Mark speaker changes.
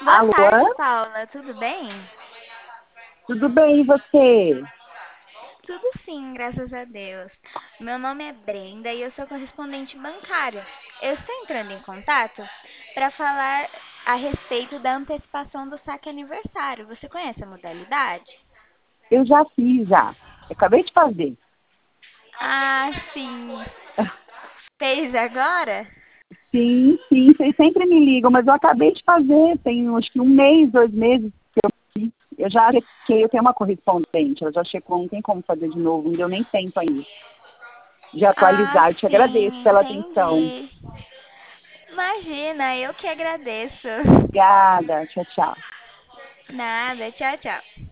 Speaker 1: Boa
Speaker 2: Alô?
Speaker 1: tarde, Paula. Tudo bem?
Speaker 2: Tudo bem, e você?
Speaker 1: Tudo sim, graças a Deus. Meu nome é Brenda e eu sou correspondente bancária. Eu estou entrando em contato para falar a respeito da antecipação do saque aniversário. Você conhece a modalidade?
Speaker 2: Eu já fiz, já. Eu acabei de fazer.
Speaker 1: Ah, sim. Fez agora?
Speaker 2: Sim, sim, vocês sempre me ligam, mas eu acabei de fazer. Tem acho que um mês, 2 meses que eu fiz. Eu já chequei, eu tenho uma correspondente, ela já checou, não tem como fazer de novo, não deu nem tempo ainda de
Speaker 1: Ah,
Speaker 2: atualizar. Eu te agradeço
Speaker 1: sim,
Speaker 2: pela atenção.
Speaker 1: entendi. Imagina, eu que agradeço.
Speaker 2: Obrigada, tchau, tchau.
Speaker 1: Nada, tchau, tchau.